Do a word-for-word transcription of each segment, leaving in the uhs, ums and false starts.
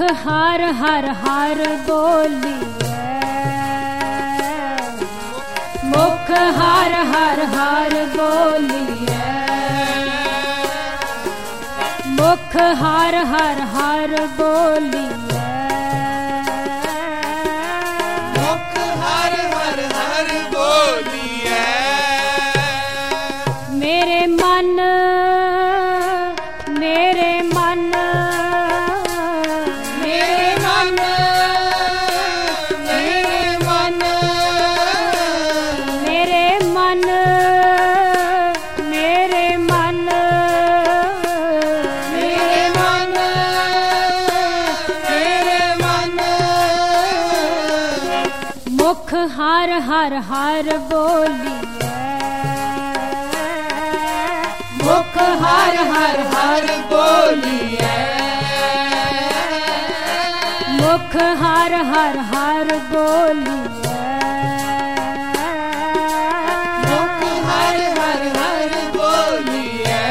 मुख हर हर हर बोलिए, मुख हर हर हर बोलिए, मुख हर हर हर बोलिए, मुख हर हर हर बोलिए। मेरे मन मेरे मन मेरे मन मेरे मन मेरे मन मेरे मन मेरे मन मेरे मन मुख हर हर हर बोलिए, मुख हर हर हर बोलिए, मुख हर हर हर बोलिए, मुख हर हर हर बोलिए।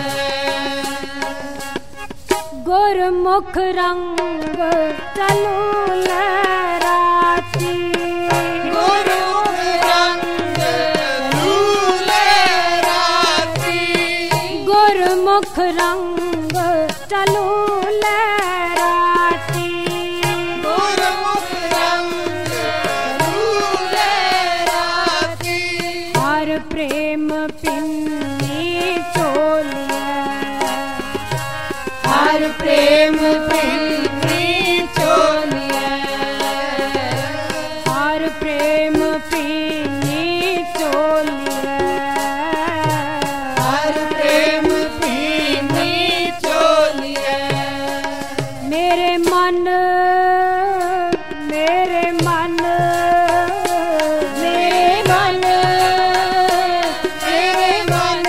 गुरमुख रंग चलू लहराती, गुरमुख रंग लूले राती, गुरमुख रंग चलू लहराती, गुरमुख रंग लूले राती। हर प्रेम पिन्नी चोलिए, हर प्रेम पिन्नी चोलिए, हर प्रेम पिन्नी चोलिए, हर प्रेम पिन्नी चोलिए। मेरे मन मेरे मन मेरे मन मेरे मन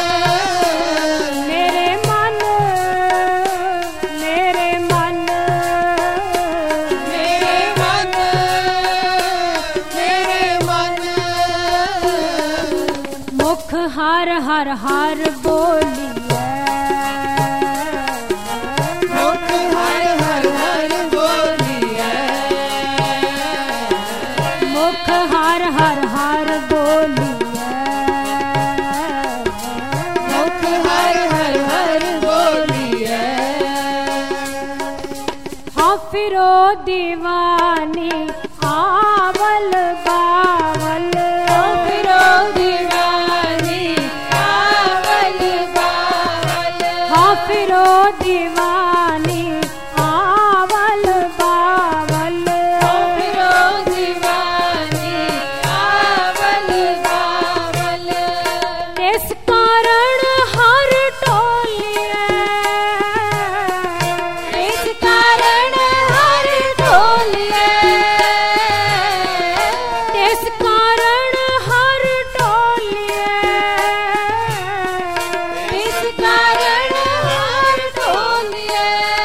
मेरे मन मेरे मन मेरे मन मेरे मन मुख हर हर हर बोलिए, मुख हर हर हर बोलिए, मुख हर हर हर बोलिए, मुख हर हर हर बोलिए। हाँ फिरो दीवानी आवल बावल, फिरो दीवानी आवल बावल, हाँ फिरो दीवानी आवल बावल, फिरो दीवानी आवल बावल। इस कारण हर टोलिए, इस कारण हर टोलिए, इस कारण हर टोलिए, इस कारण हर टोलिए।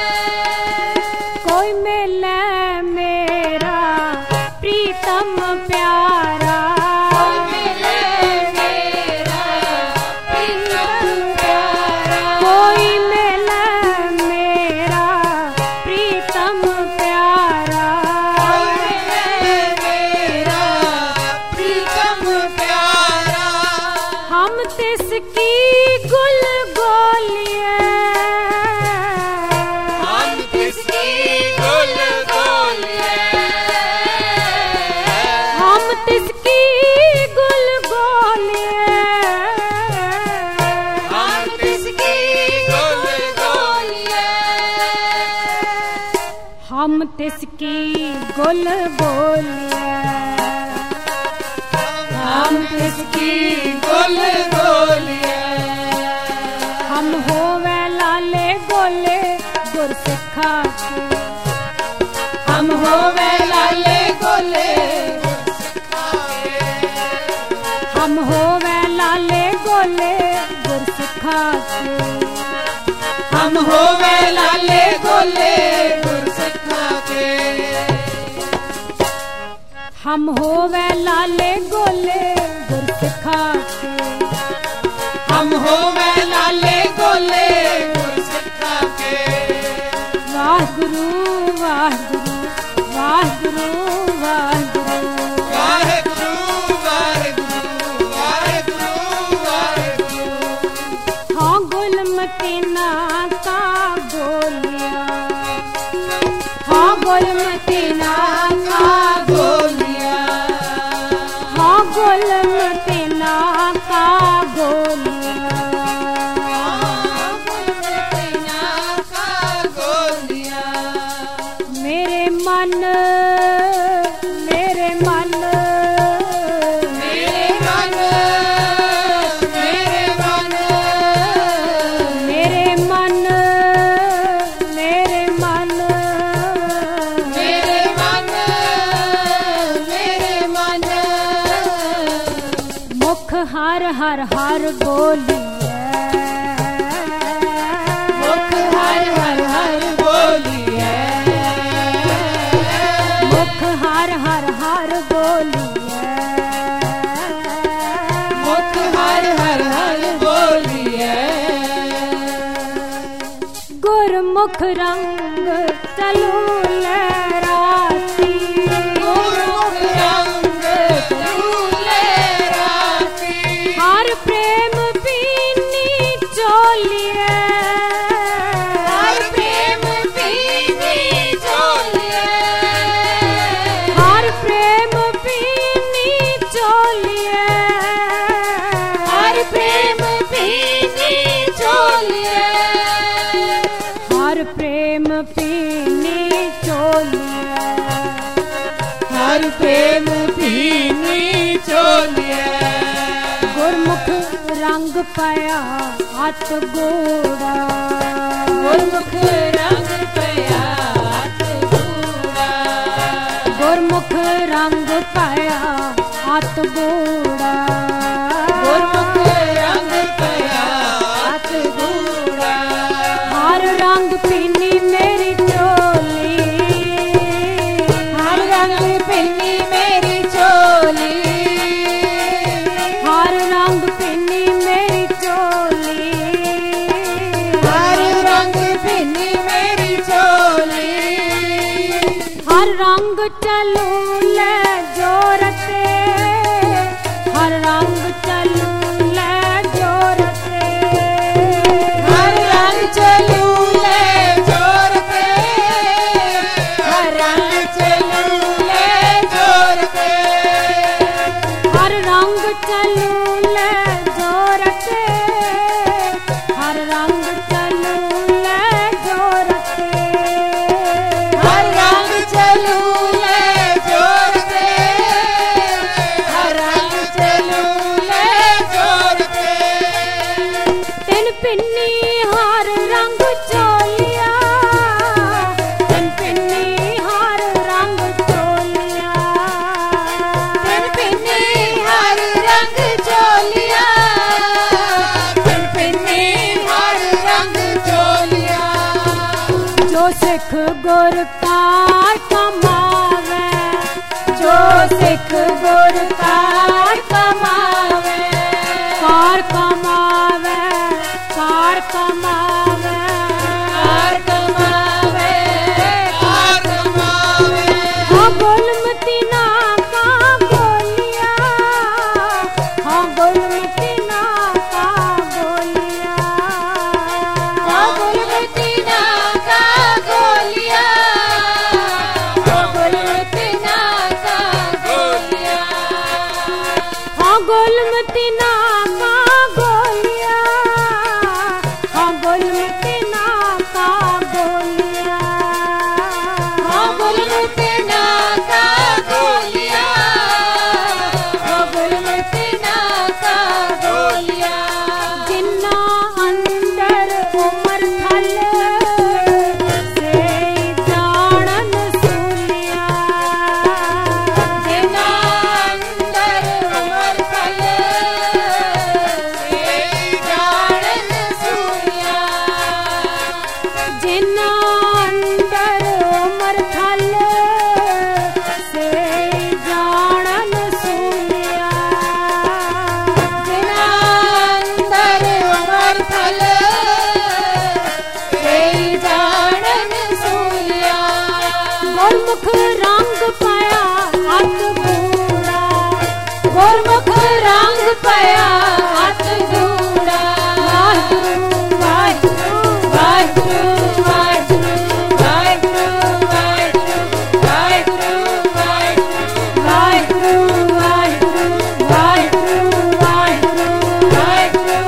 कोई मिले मेरा प्रीतम प्यारा, मिले मेरा प्रीतम प्यारा, कोई मिले मेरा प्रीतम प्यारा, मिले मेरा प्रीतम प्यारा। हम तिसकी गुल गोलिए, हम किसकी गुल बोलिए, हम तिसकी गुल गोलिए, हम किसकी गुल बोलिए, हम तिसकी गुल बोलिए, हम किसकी गुल बोलिए। हम होवे लाले गोले गुरसिखा के, हम होवे लाले गोले, हम होवे लाले गोले गुरसिखा के, हम होवे लाले गोले गुरसिखा के, हम होवे लाले गोले गुरसिखा के, हम होवे लाले गोले गुरसिखा के। वाह वाहिगुरु वाहिगुरु वाहिगुरु वाहिगुरु वाहिगुरु वाहिगुरु वाहिगुरु वाहिगुरु। हाँ गुलमती ना का बोलिया, हाँ गुलमती ना का बोलिया, हाँ गुलमती ना का बोलिया। मेरे मन मेरे मन मेरे मन मेरे मन मेरे मन मेरे मन मेरे मन मेरे मन मुख हर हर हर बोलिए, मुख हर हर हर बोलिए, मुख हर हर हर बोलिए, मुख हर हर हर बोलिए। गुरमुख रंग चलू लहराती, गुरमुख रंग चलू लहराती, हर प्रेम पीनी चोलिए, हर प्रेम पीनी चोलिए, हर प्रेम पीनी चोलिए, हर प्रेम पीनी चोलिए, हर प्रेम पीनी चोलिए। हर प्रेम पीनी चोलिए। गुरमुख रंग पाया हाथ गोड़ा, गुरमुख रंग पया हाथ गूढ़ा, गुरमुख रंग पाया हाथ गोड़ा, गुरमुख रंग पया हाथ गूढ़ा, हर रंग पीनी मेरी चोली, हर रंग पीनी मेरी चोली, हर रंग पीनी मेरी चोली, हर रंग पीनी मेरी चोली, हर रंग चलू ले जोरते, हर रंग चलू ले जोरते, हर रंग चलू ले जोर के, हर रंग चलू ले जोर के, हर रंग चलू ले जोरते, हर रंग चलू ले जोरते, हर रंग चलू ले जोर के, हर रंग चलू ले जोर के, तिन पिन्नी हर रंग चोलिया, तिन पिन्नी हर रंग चोलिया, तिन पिन्नी हर रंग चोलिया, तिन पिन्नी हर रंग चोलिया, जो सिख गुर कार कमावे, जो सिख गुर कार कमावे, कार कमावे, कार कमावे, कार कमावे, कार कमावे, हाँ गुलमती ना का बोलिया, हाँ गुलमती ना का बोलिया, हाँ गुलमती ना का गोलिया, हाँ गुलमती ना का गोलिया, गुरमुख रंग पाया अत गूढ़ा, गुरमुख रंग पाया अत गूढ़ा। वाहिगुरु वाहिगुरु वाहिगुरु वाहिगुरु वाहिगुरु वाहिगुरु वाहिगुरु वाहिगुरु वाहिगुरु वाहिगुरु वाहिगुरु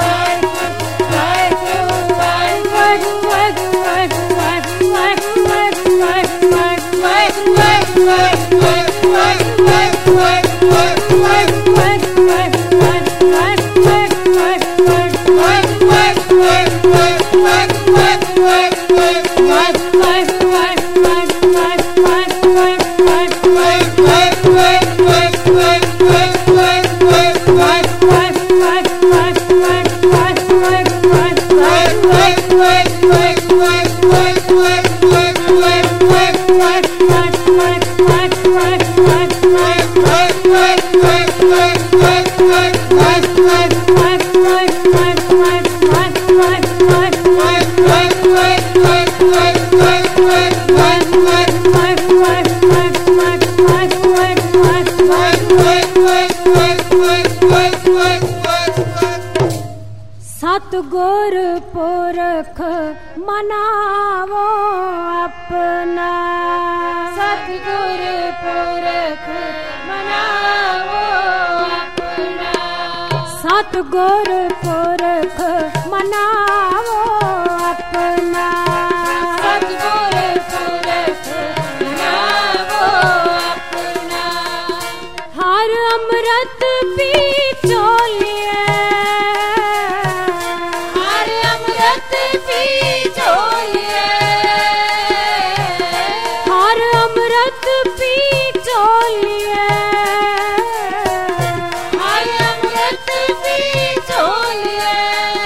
सतगुर पुरख मनावो अपना, सतगुर पुरख मनावो अपना, सतगुर पुरख मनावो अपना, सतगुर पुरख मनावो अपना। हर अमृत पी चोलिए, हर अमृत पी चोलिए, हर अमृत पी चोलिए, हर अमृत पी चोलिए।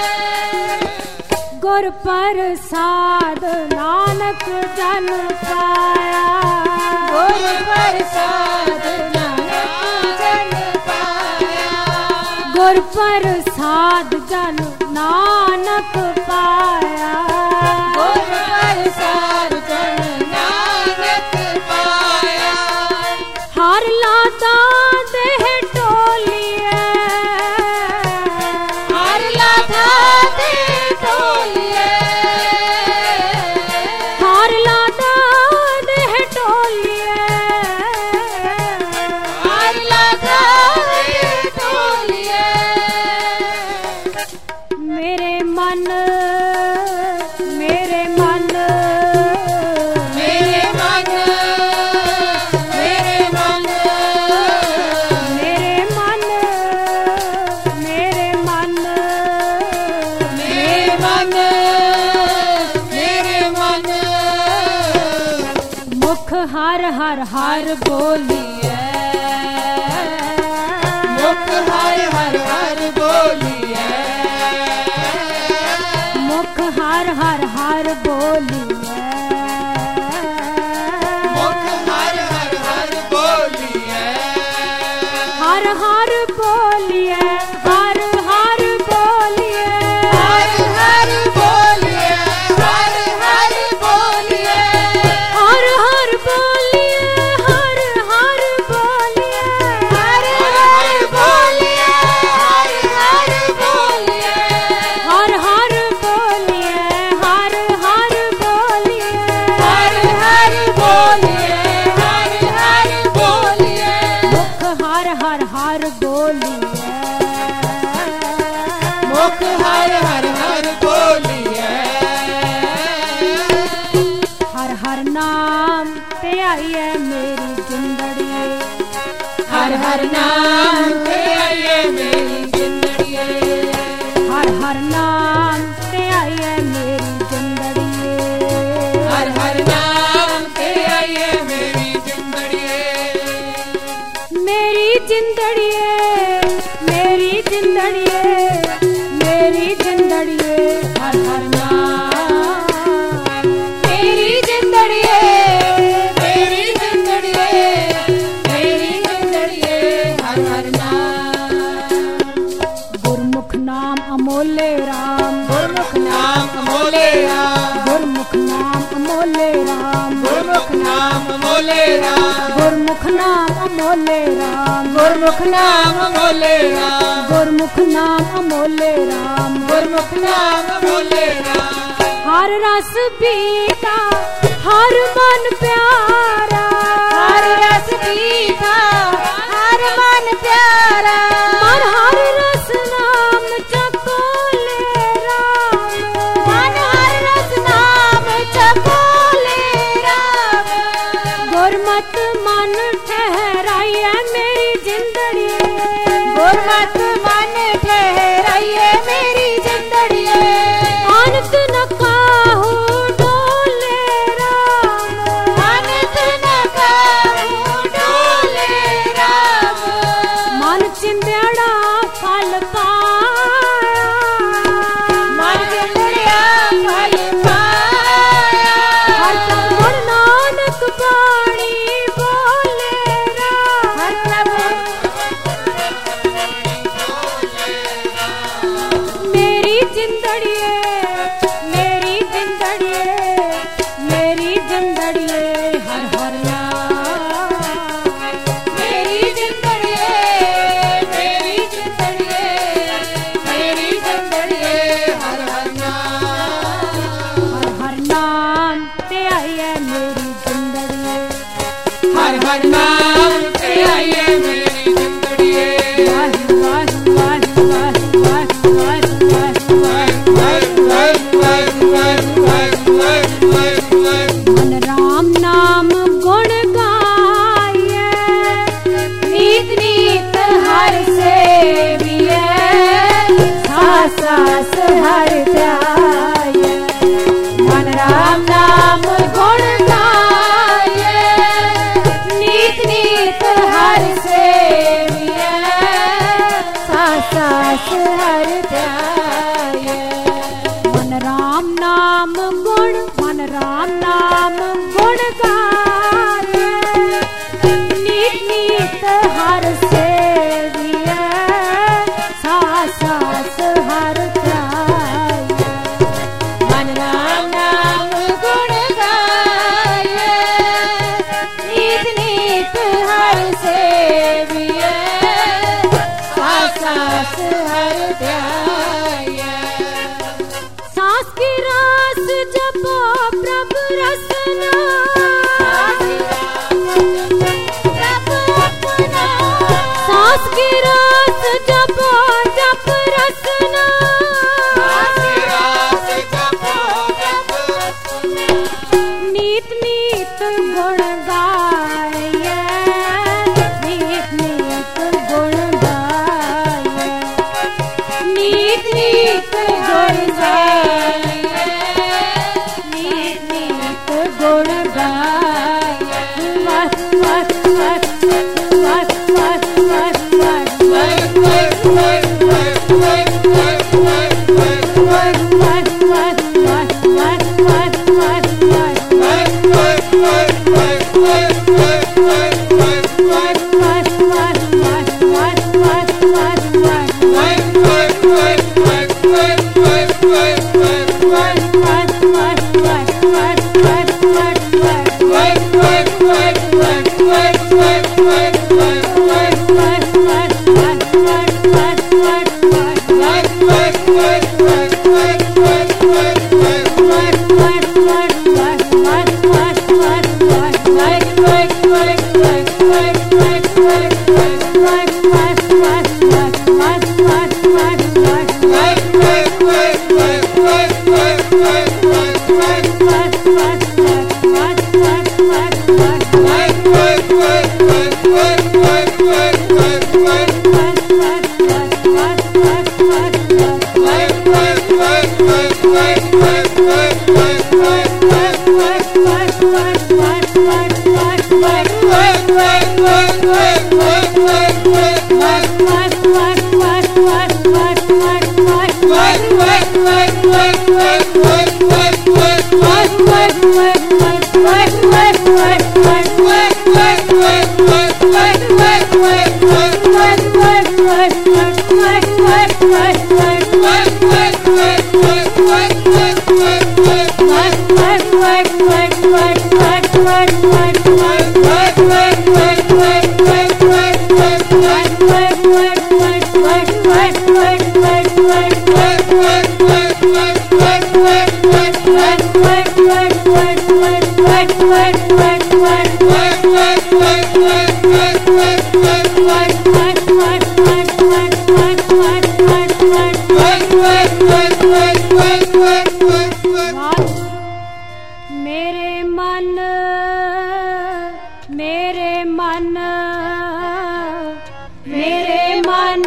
गुर प्रसाद नानक जन पाया, गुर प्रसाद नानक जन पाया, गुर प्रसाद जन नानक पाया, गुर प्रसाद जन नानक पाया। हर लाता देह टोलिए, हर लाथा दे टोलिए, हर लाता देह टोलिए, हर लाथा दे टोलिए। मेरे मन मेरे मन मेरे मन मेरे मन मेरे मन मेरे मन मेरे मन मेरे मन। मुख हर हर हर बोलिए, मुख हर हर हर बोलिए, मुख हर हर हर बोलिए, मुख हर हर हर बोलिए, हर हर बोलिए, हर हर बोलिए, हर हर बोलिए, हर हर बोलिए, हर हर बोलिए, हर हर बोलिए, हर हर बोलिए, हर हर बोलिए, हर हर बोलिए, हर हर बोलिए, हर हर बोलिए, हर हर बोलिए। मुख हर हर हर बोलिए, मुख हर हर हर बोलिए, हर हर नाम ते आई है मेरी जिंदड़ी, हर हर नाम ते आइए मेरी जिंदड़ी, हर हर नाम ते आई है मेरी जिंदड़ी, हर हर नाम ते आइए मेरी जिंदड़ी। मेरी जिंदड़ी मेरी जिंदड़ी मेरी जिंदड़ी हर हर नाम, मेरी जिंदड़ी मेरी जिंदड़ी मेरी जिंदड़ी हर हर नाम। गुरमुख नाम अमोले राम, गुरमुख नाम अमोले राम, गुरमुख नाम अमोले राम, गुरमुख नाम अमोले अमोले राम गुरमुख नाम अमोले राम गुरमुख नाम अमोले राम गुरमुख नाम अमोले राम गुरमुख नाम अमोले राम हर रस पीता हर मन प्यारा हर रस पीता हर मन प्यारा मन हर रस नाम चकोले राम मन हर रस नाम चकोले राम गुरमत मन ठहराइए मेरी जिंदड़ी गुरमत मन ठहराइए मेरी जिंदड़ी अनंत न काहू डोले राम अनंत न काहू डोले राम मन चिंदेड़ा फल पाया मन चिंदड़िया फल पाया हर प्रभु नानक बाणी बोले राम हर प्रभु मेरी जिंदड़िए मेरी जिंदड़िए मेरी जिंदड़िए हर हर नाम मेरी जिंदड़िए मेरी जिंदड़िए मेरी जिंदड़िए हर हर नाम हर हर नाम ते आई है मेरी जिंदड़िए हर हर नाम ते आइए मेरी जिंदड़िए वाह वाह वाह वाह वाह वाह वाह मन राम नाम गुण गाइए नीत नीत हर सेविए सास सास हर ध्याये मन राम नाम गुण गाये नीत नीत हर सेविए सास सास हर ध्याये मन राम नाम गुण मन राम नाम गुण गाइए नीत नीत हर सेविए सास सास हर ध्याये मन राम नाम गुण गाये नीत नीत हर सेविए सास सास हर ध्याये सास की रास जपो प्रभु रसना सास की रास जपो जप रसना नीत नीत गुण गाइए नीत नीत गुण गाइए नीत नीत गुण गाइए नीत नीत गुण गाइए वाह वाह वाह वाह वाह वाह वाह Wait, wait, wait, wait, wait, wait, wait. मेरे मन मेरे मन मेरे मन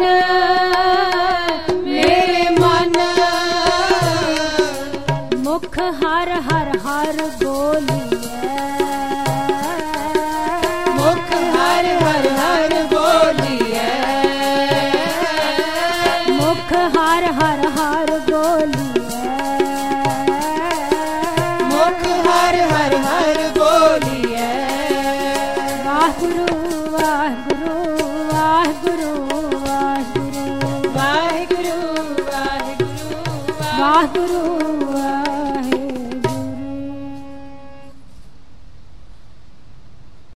मेरे मन मुख हर हर हर बोलिए मुख हर हर हर बोलिए मुख हर हर हर बोलिए मुख हर हर हर बोलिए वाहिगुरु वाहिगुरु वाहिगुरु वाहिगुरु वाहिगुरु वाहिगुरु वाहिगुरु